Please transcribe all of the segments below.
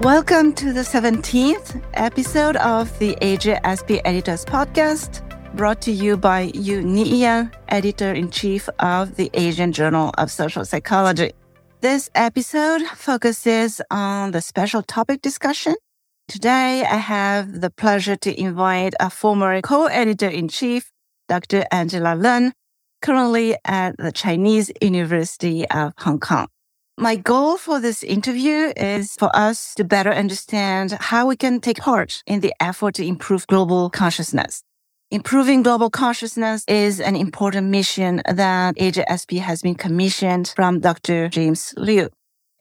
Welcome to the 17th episode of the AJSP Editors Podcast, brought to you by Yu Niya, Editor-in-Chief of the Asian Journal of Social Psychology. This episode focuses on the special topic discussion. Today, I have the pleasure to invite a former co-editor-in-chief, Dr. Angela Lun, currently at the Chinese University of Hong Kong. My goal for this interview is for us to better understand how we can take part in the effort to improve global consciousness. Improving global consciousness is an important mission that AJSP has been commissioned from Dr. James Liu.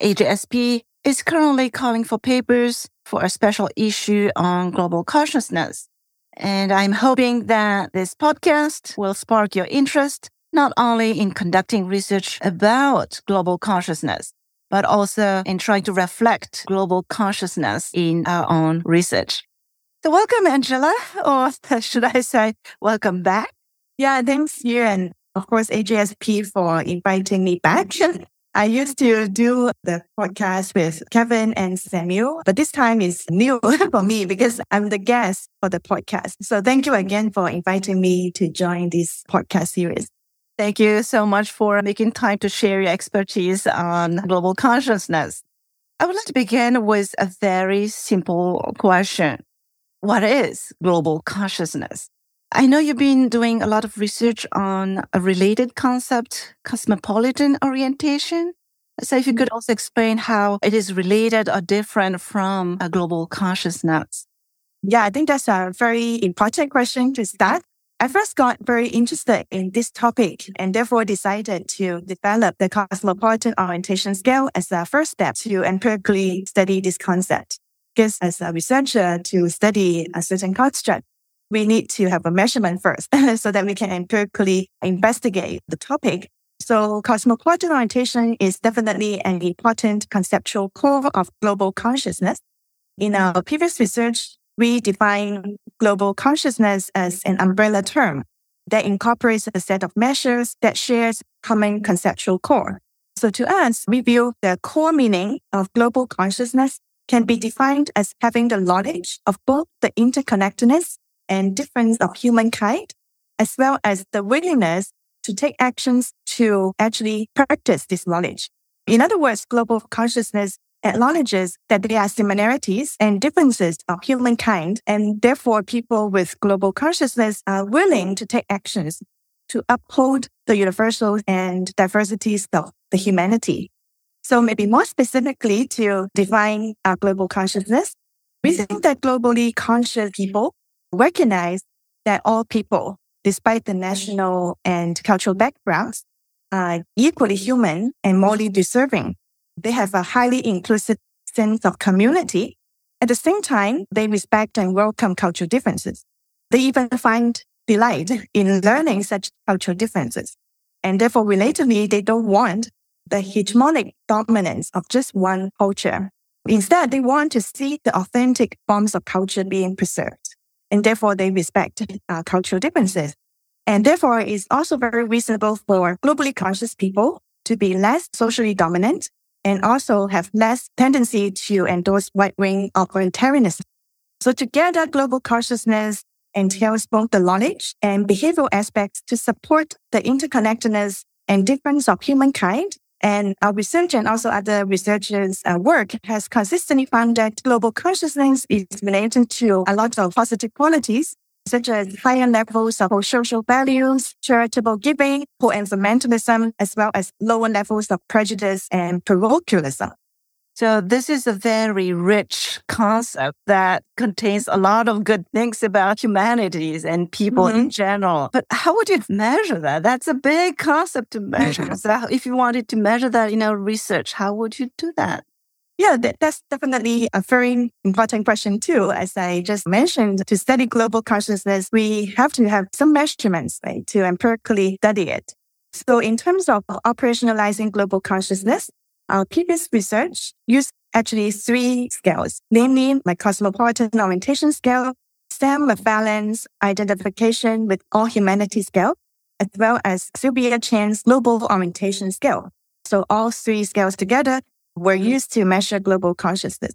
AJSP is currently calling for papers for a special issue on global consciousness. And I'm hoping that this podcast will spark your interest not only in conducting research about global consciousness, but also in trying to reflect global consciousness in our own research. So welcome, Angela, or should I say welcome back? Yeah, thanks you and of course AJSP for inviting me back. I used to do the podcast with Kevin and Samuel, but this time is new for me because I'm the guest for the podcast. So thank you again for inviting me to join this podcast series. Thank you so much for making time to share your expertise on global consciousness. I would like to begin with a very simple question. What is global consciousness? I know you've been doing a lot of research on a related concept, cosmopolitan orientation. So if you could also explain how it is related or different from a global consciousness. Yeah, I think that's a very important question to start. I first got very interested in this topic and therefore decided to develop the cosmopolitan orientation scale as a first step to empirically study this concept. Because as a researcher, to study a certain construct, we need to have a measurement first so that we can empirically investigate the topic. So cosmopolitan orientation is definitely an important conceptual core of global consciousness. In our previous research, we define global consciousness as an umbrella term that incorporates a set of measures that shares common conceptual core. So to us, we view the core meaning of global consciousness can be defined as having the knowledge of both the interconnectedness and difference of humankind, as well as the willingness to take actions to actually practice this knowledge. In other words, global consciousness acknowledges that there are similarities and differences of humankind, and therefore people with global consciousness are willing to take actions to uphold the universal and diversities of the humanity. So maybe more specifically to define our global consciousness, we think that globally conscious people recognize that all people, despite the national and cultural backgrounds, are equally human and morally deserving. They have a highly inclusive sense of community. At the same time, they respect and welcome cultural differences. They even find delight in learning such cultural differences. And therefore, relatively, they don't want the hegemonic dominance of just one culture. Instead, they want to see the authentic forms of culture being preserved. And therefore, they respect cultural differences. And therefore, it's also very reasonable for globally conscious people to be less socially dominant and also have less tendency to endorse right-wing authoritarianism. So together, global consciousness entails both the knowledge and behavioral aspects to support the interconnectedness and difference of humankind. And our research and also other researchers' work has consistently found that global consciousness is related to a lot of positive qualities, such as higher levels of social values, charitable giving, pro-environmentalism, as well as lower levels of prejudice and parochialism. So this is a very rich concept that contains a lot of good things about humanities and people in general. But how would you measure that? That's a big concept to measure. So if you wanted to measure that in our research, how would you do that? Yeah, that's definitely a very important question too. As I just mentioned, to study global consciousness, we have to have some measurements, right, to empirically study it. So in terms of operationalizing global consciousness, our previous research used actually 3 scales, namely my cosmopolitan orientation scale, Sam Macfarlane's identification with all humanity scale, as well as Sylvia Chan's global orientation scale. So all 3 scales together were used to measure global consciousness.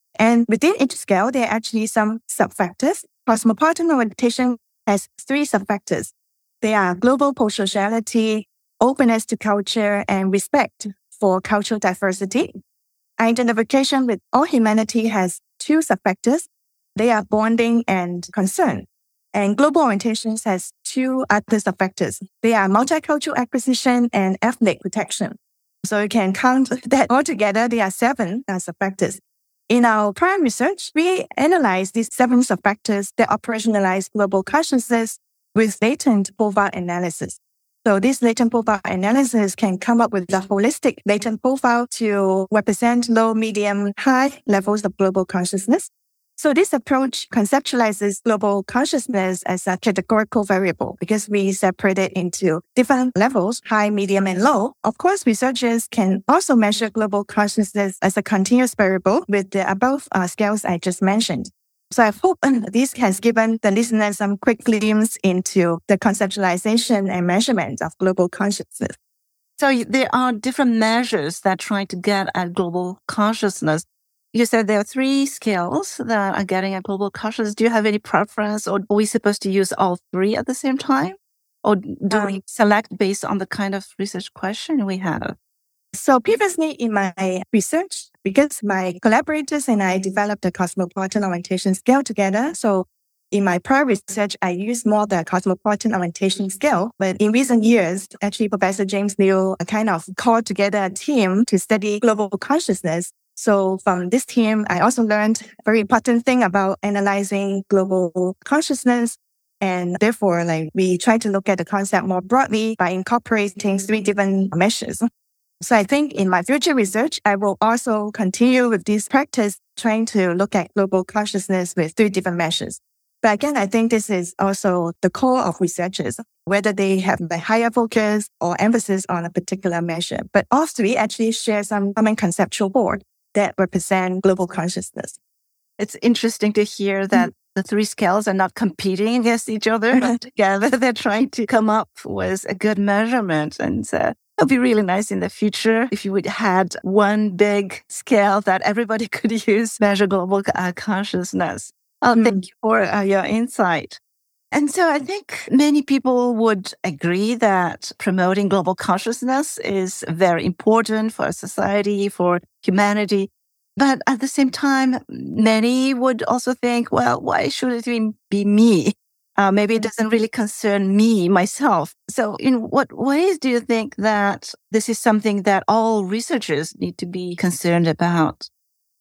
And within each scale, there are actually some sub-factors. Cosmopolitan orientation has 3 sub-factors. They are global potentiality, openness to culture, and respect for cultural diversity. Identification with all humanity has 2 sub-factors. They are bonding and concern. And global orientations has 2 other sub-factors. They are multicultural acquisition and ethnic protection. So you can count that all together, there are 7 sub-factors. In our prior research, we analyzed these 7 sub-factors that operationalize global consciousness with latent profile analysis. So this latent profile analysis can come up with a holistic latent profile to represent low, medium, high levels of global consciousness. So this approach conceptualizes global consciousness as a categorical variable because we separate it into different levels, high, medium, and low. Of course, researchers can also measure global consciousness as a continuous variable with the above scales I just mentioned. So I hope this has given the listeners some quick glimpse into the conceptualization and measurement of global consciousness. So there are different measures that try to get at global consciousness. You said there are 3 scales that are getting at global consciousness. Do you have any preference, or are we supposed to use all 3 at the same time? Or do we select based on the kind of research question we have? So previously in my research, because my collaborators and I developed the cosmopolitan orientation scale together. So in my prior research, I used more the cosmopolitan orientation scale. But in recent years, actually Professor James Liu kind of called together a team to study global consciousness. So from this team, I also learned a very important thing about analyzing global consciousness. And therefore, we try to look at the concept more broadly by incorporating 3 different measures. So I think in my future research, I will also continue with this practice, trying to look at global consciousness with 3 different measures. But again, I think this is also the core of researchers, whether they have a higher focus or emphasis on a particular measure. But all 3 actually share some common conceptual board that represent global consciousness. It's interesting to hear that the 3 scales are not competing against each other, but together they're trying to come up with a good measurement. And it would be really nice in the future if you would had one big scale that everybody could use to measure global consciousness. Thank you for your insight. And so I think many people would agree that promoting global consciousness is very important for society, for humanity. But at the same time, many would also think, well, why should it be me? Maybe it doesn't really concern me, myself. So in what ways do you think that this is something that all researchers need to be concerned about?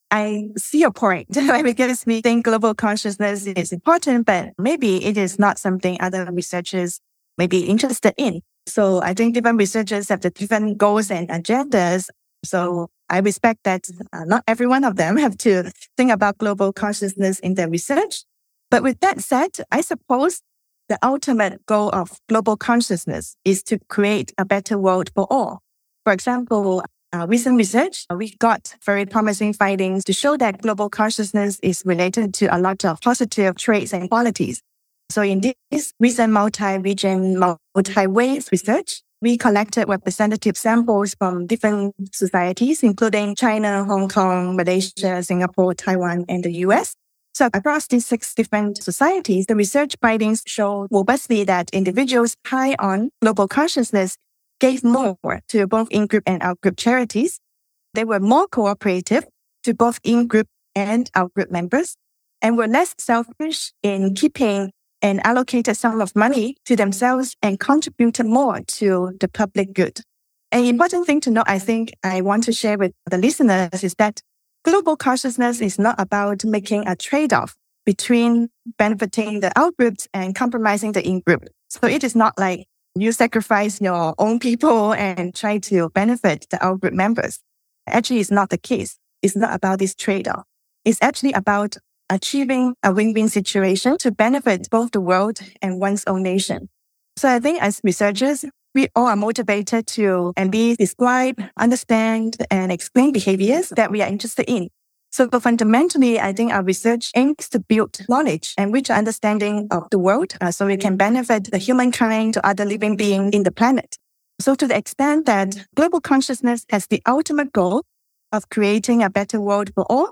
I see your point, because we think global consciousness is important, but maybe it is not something other researchers may be interested in. So I think different researchers have the different goals and agendas. So I respect that not every one of them have to think about global consciousness in their research. But with that said, I suppose the ultimate goal of global consciousness is to create a better world for all. For example, recent research, we got very promising findings to show that global consciousness is related to a lot of positive traits and qualities. So in this recent multi-region, multi-wave research, we collected representative samples from different societies, including China, Hong Kong, Malaysia, Singapore, Taiwan, and the US. So across these 6 different societies, the research findings show robustly that individuals high on global consciousness gave more to both in-group and out-group charities. They were more cooperative to both in-group and out-group members, and were less selfish in keeping and allocated sum of money to themselves and contributed more to the public good. An important thing to note, I think I want to share with the listeners, is that global consciousness is not about making a trade-off between benefiting the out-groups and compromising the in-group. So it is not like you sacrifice your own people and try to benefit the out-group members. Actually, it's not the case. It's not about this trade-off. It's actually about achieving a win-win situation to benefit both the world and one's own nation. So I think as researchers, we all are motivated to at least describe, understand, and explain behaviors that we are interested in. So fundamentally, I think our research aims to build knowledge and richer understanding of the world so we can benefit the humankind to other living beings in the planet. So to the extent that global consciousness has the ultimate goal of creating a better world for all,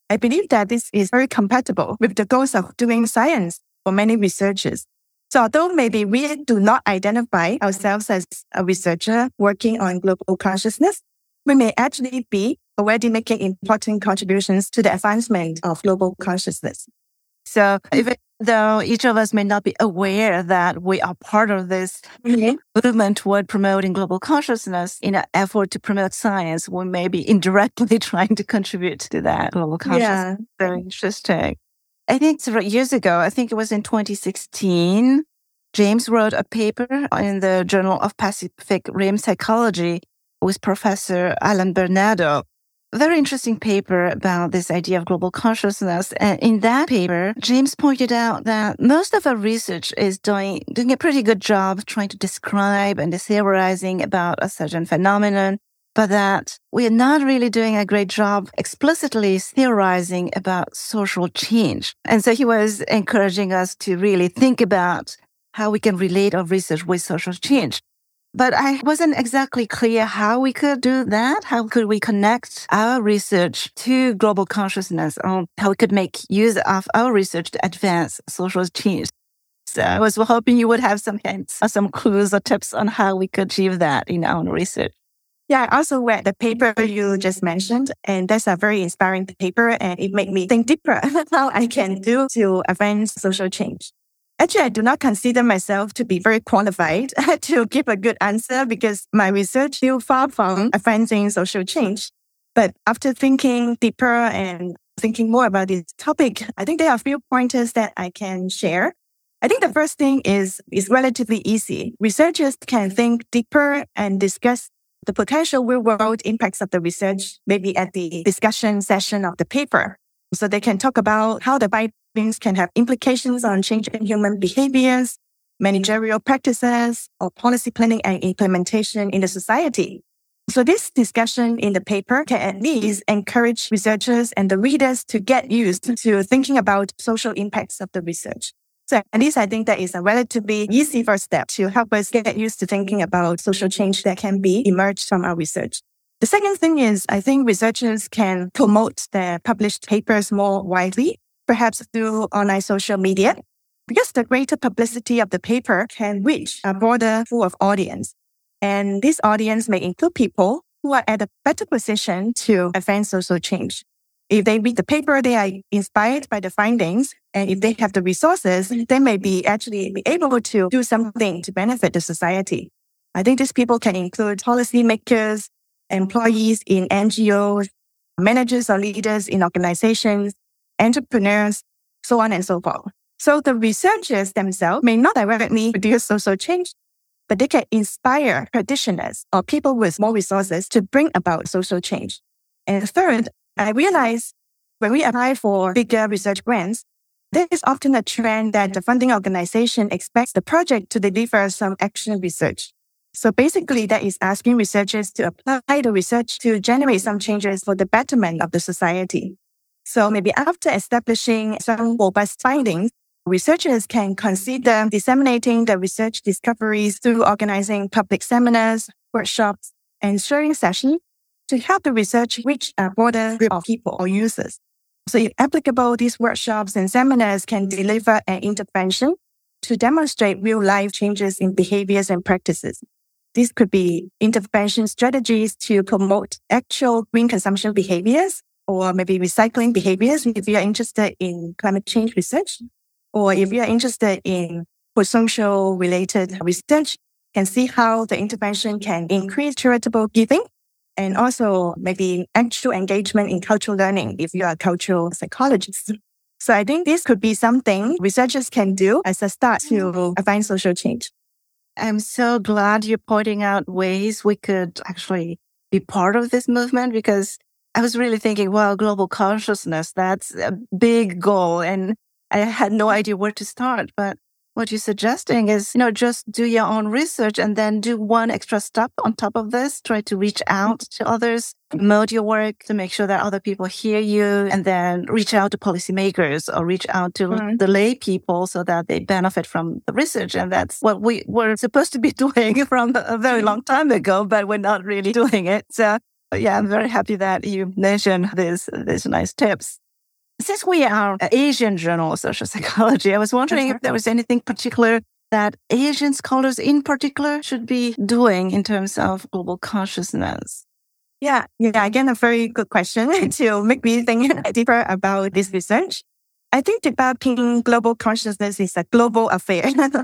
I believe that this is very compatible with the goals of doing science for many researchers. So although maybe we do not identify ourselves as a researcher working on global consciousness, we may actually be already making important contributions to the advancement of global consciousness. So even though each of us may not be aware that we are part of this movement toward promoting global consciousness in an effort to promote science, we may be indirectly trying to contribute to that global consciousness. Yeah. Very interesting. I think several years ago, I think it was in 2016, James wrote a paper in the Journal of Pacific Rim Psychology with Professor Alan Bernardo. Very interesting paper about this idea of global consciousness. And in that paper, James pointed out that most of our research is doing a pretty good job trying to describe and theorizing about a certain phenomenon, but that we are not really doing a great job explicitly theorizing about social change. And so he was encouraging us to really think about how we can relate our research with social change. But I wasn't exactly clear how we could do that. How could we connect our research to global consciousness, or how we could make use of our research to advance social change? So I was hoping you would have some hints or some clues or tips on how we could achieve that in our own research. Yeah, I also read the paper you just mentioned, and that's a very inspiring paper, and it made me think deeper how I can do to advance social change. Actually, I do not consider myself to be very qualified to give a good answer because my research is still far from advancing social change. But after thinking deeper and thinking more about this topic, I think there are a few pointers that I can share. I think the first thing is relatively easy. Researchers can think deeper and discuss the potential real-world impacts of the research, maybe at the discussion session of the paper. So they can talk about how the findings can have implications on changing human behaviors, managerial practices, or policy planning and implementation in the society. So this discussion in the paper can at least encourage researchers and the readers to get used to thinking about social impacts of the research. So at least I think that is a relatively easy first step to help us get used to thinking about social change that can be emerged from our research. The second thing is, I think researchers can promote their published papers more widely, perhaps through online social media, because the greater publicity of the paper can reach a broader pool of audience. And this audience may include people who are at a better position to advance social change. If they read the paper, they are inspired by the findings, and if they have the resources, they may be able to do something to benefit the society. I think these people can include policymakers, employees in NGOs, managers or leaders in organizations, entrepreneurs, so on and so forth. So the researchers themselves may not directly produce social change, but they can inspire practitioners or people with more resources to bring about social change. And third, I realize when we apply for bigger research grants, there is often a trend that the funding organization expects the project to deliver some action research. So basically, that is asking researchers to apply the research to generate some changes for the betterment of the society. So maybe after establishing some robust findings, researchers can consider disseminating the research discoveries through organizing public seminars, workshops, and sharing sessions to help the research reach a broader group of people or users. So if applicable, these workshops and seminars can deliver an intervention to demonstrate real-life changes in behaviors and practices. These could be intervention strategies to promote actual green consumption behaviors, or maybe recycling behaviors if you are interested in climate change research, or if you are interested in social related research, can see how the intervention can increase charitable giving, and also maybe actual engagement in cultural learning if you are a cultural psychologist. So I think this could be something researchers can do as a start to advance social change. I'm so glad you're pointing out ways we could actually be part of this movement, because I was really thinking, well, global consciousness, that's a big goal. And I had no idea where to start. But what you're suggesting is, just do your own research and then do one extra step on top of this. Try to reach out to others, promote your work to make sure that other people hear you, and then reach out to policymakers or reach out to the lay people so that they benefit from the research. And that's what we were supposed to be doing from a very long time ago, but we're not really doing it. So yeah, I'm very happy that you mentioned these nice tips. Since we are an Asian Journal of Social Psychology, I was wondering if there was anything particular that Asian scholars in particular should be doing in terms of global consciousness. Yeah. Again, a very good question to make me think deeper about this research. I think developing global consciousness is a global affair.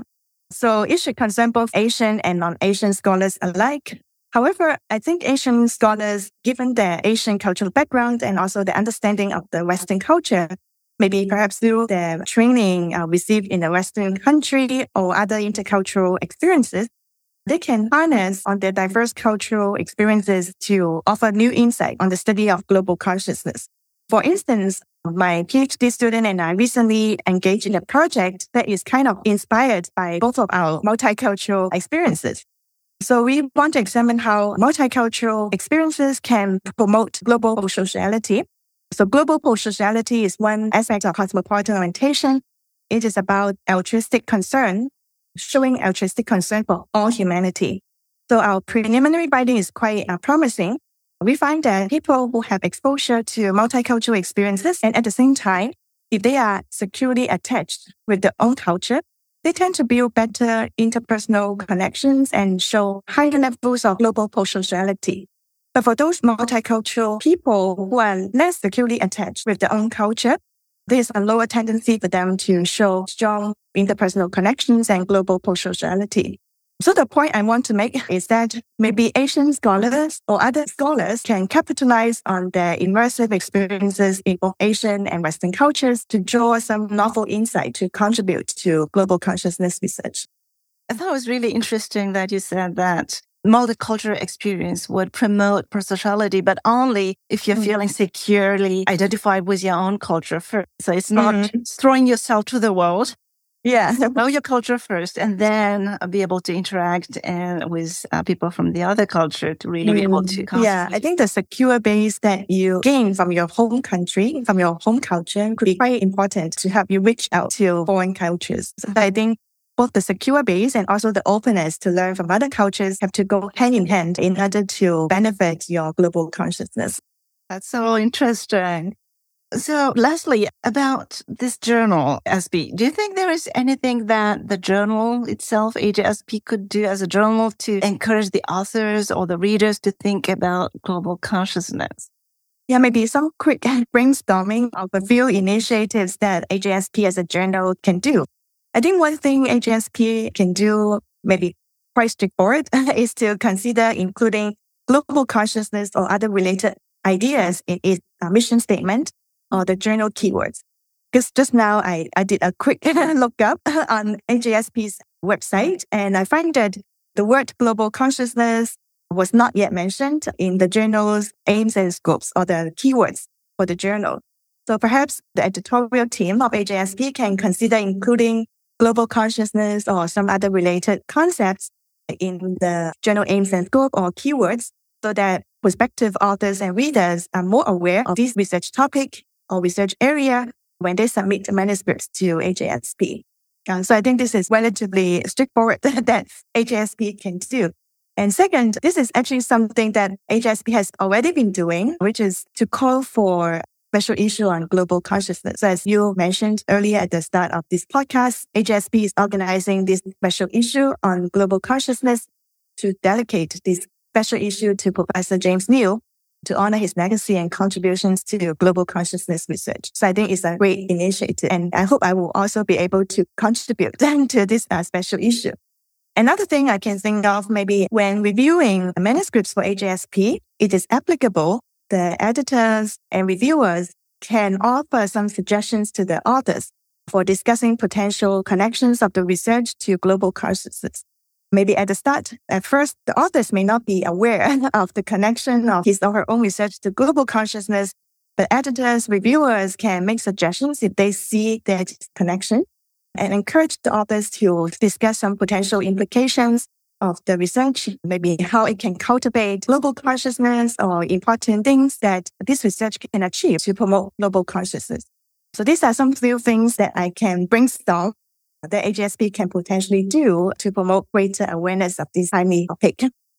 So it should concern both Asian and non-Asian scholars alike. However, I think Asian scholars, given their Asian cultural background and also the understanding of the Western culture, maybe perhaps through their training received in a Western country or other intercultural experiences, they can harness on their diverse cultural experiences to offer new insight on the study of global consciousness. For instance, my PhD student and I recently engaged in a project that is kind of inspired by both of our multicultural experiences. So we want to examine how multicultural experiences can promote global sociality. So global sociality is one aspect of cosmopolitan orientation. It is about altruistic concern, showing altruistic concern for all humanity. So our preliminary finding is quite promising. We find that people who have exposure to multicultural experiences and at the same time, if they are securely attached with their own culture, they tend to build better interpersonal connections and show higher levels of global sociality. But for those multicultural people who are less securely attached with their own culture, there's a lower tendency for them to show strong interpersonal connections and global sociality. So the point I want to make is that maybe Asian scholars or other scholars can capitalize on their immersive experiences in both Asian and Western cultures to draw some novel insight to contribute to global consciousness research. I thought it was really interesting that you said that multicultural experience would promote prosociality, but only if you're feeling securely identified with your own culture first. So it's not throwing yourself to the world. Yeah. Know your culture first and then be able to interact with people from the other culture to really be able to Yeah, I think the secure base that you gain from your home country, from your home culture could be quite important to help you reach out to foreign cultures. So I think both the secure base and also the openness to learn from other cultures have to go hand in hand in order to benefit your global consciousness. That's so interesting. So lastly, about this journal, SB, do you think there is anything that the journal itself, AJSP, could do as a journal to encourage the authors or the readers to think about global consciousness? Yeah, maybe some quick brainstorming of a few initiatives that AJSP as a journal can do. I think one thing AJSP can do, maybe quite straightforward, is to consider including global consciousness or other related ideas in its mission statement or the journal keywords. Because just now I did a quick look up on AJSP's website, and I find that the word global consciousness was not yet mentioned in the journal's aims and scopes or the keywords for the journal. So perhaps the editorial team of AJSP can consider including global consciousness or some other related concepts in the journal aims and scope or keywords so that prospective authors and readers are more aware of this research topic or research area when they submit manuscripts to AJSP. So I think this is relatively straightforward that AJSP can do. And second, this is actually something that AJSP has already been doing, which is to call for special issue on global consciousness. So as you mentioned earlier at the start of this podcast, AJSP is organizing this special issue on global consciousness to dedicate this special issue to Professor James Neal to honor his legacy and contributions to global consciousness research. So I think it's a great initiative, and I hope I will also be able to contribute to this special issue. Another thing I can think of, maybe when reviewing manuscripts for AJSP, it is applicable. The editors and reviewers can offer some suggestions to the authors for discussing potential connections of the research to global consciousness. Maybe at the start, at first, the authors may not be aware of the connection of his or her own research to global consciousness, but editors, reviewers can make suggestions if they see that connection and encourage the authors to discuss some potential implications of the research, maybe how it can cultivate global consciousness or important things that this research can achieve to promote global consciousness. So these are some few things that I can brainstorm that AJSP can potentially do to promote greater awareness of this timely topic.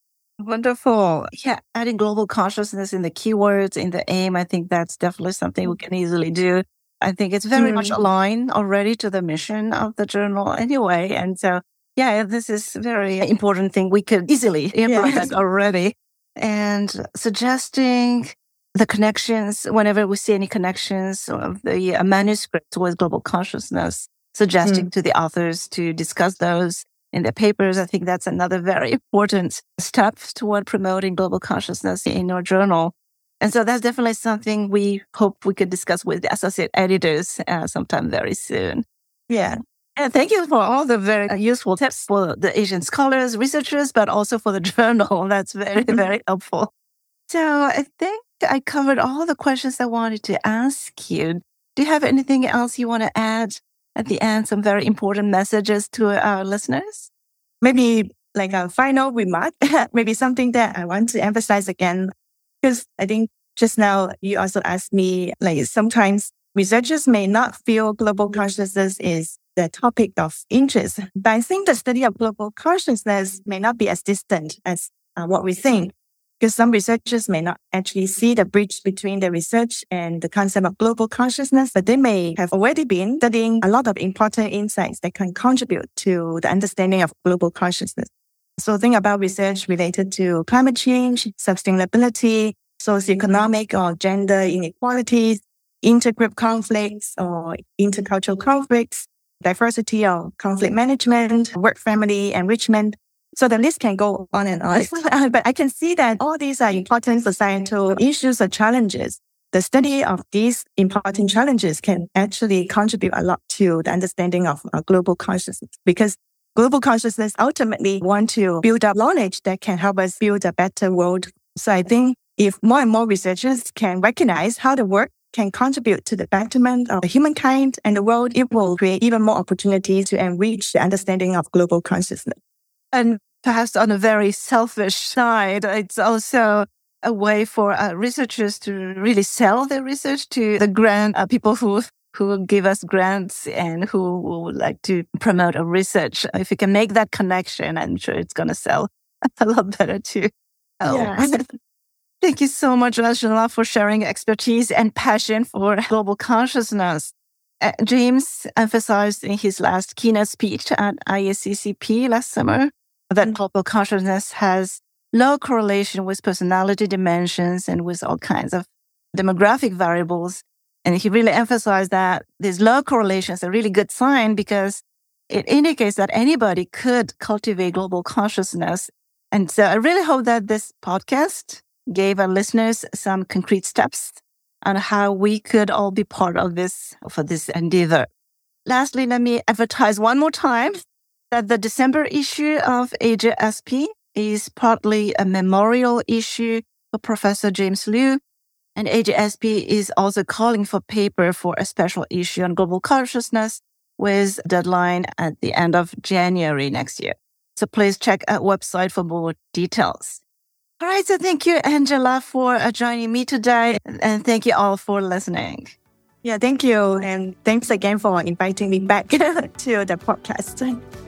Wonderful. Yeah, adding global consciousness in the keywords, in the aim, I think that's definitely something we can easily do. I think it's very much aligned already to the mission of the journal anyway. And so, yeah, this is a very important thing. We could easily implement already. And suggesting the connections, whenever we see any connections of the manuscript with global consciousness, suggesting to the authors to discuss those in their papers. I think that's another very important step toward promoting global consciousness in our journal. And so that's definitely something we hope we could discuss with the associate editors sometime very soon. Yeah. And thank you for all the very useful tips for the Asian scholars, researchers, but also for the journal. That's very, very helpful. So I think I covered all the questions I wanted to ask you. Do you have anything else you want to add at the end? Some very important messages to our listeners? Maybe like a final remark, maybe something that I want to emphasize again, because I think just now you also asked me, like sometimes researchers may not feel global consciousness is the topic of interest, but I think the study of global consciousness may not be as distant as what we think, because some researchers may not actually see the bridge between the research and the concept of global consciousness, but they may have already been studying a lot of important insights that can contribute to the understanding of global consciousness. So think about research related to climate change, sustainability, socioeconomic or gender inequalities, intergroup conflicts or intercultural conflicts, diversity or conflict management, work-family enrichment. So the list can go on and on. But I can see that all these are important societal issues or challenges. The study of these important challenges can actually contribute a lot to the understanding of global consciousness, because global consciousness ultimately want to build up knowledge that can help us build a better world. So I think if more and more researchers can recognize how the work can contribute to the betterment of humankind and the world, it will create even more opportunities to enrich the understanding of global consciousnness. And perhaps on a very selfish side, it's also a way for researchers to really sell their research to the grant people who give us grants and who would like to promote a research. If you can make that connection, I'm sure it's going to sell a lot better too. Yeah. Thank you so much, Angela, for sharing expertise and passion for global consciousness. James emphasized in his last keynote speech at IACCP last summer that global consciousness has low correlation with personality dimensions and with all kinds of demographic variables. And he really emphasized that this low correlation is a really good sign because it indicates that anybody could cultivate global consciousness. And so I really hope that this podcast gave our listeners some concrete steps on how we could all be part of this, for this endeavor. Lastly, let me advertise one more time that the December issue of AJSP is partly a memorial issue for Professor James Liu, and AJSP is also calling for paper for a special issue on global consciousness with a deadline at the end of January next year. So please check our website for more details. All right, so thank you, Angela, for joining me today, and thank you all for listening. Yeah, thank you. And thanks again for inviting me back to the podcast.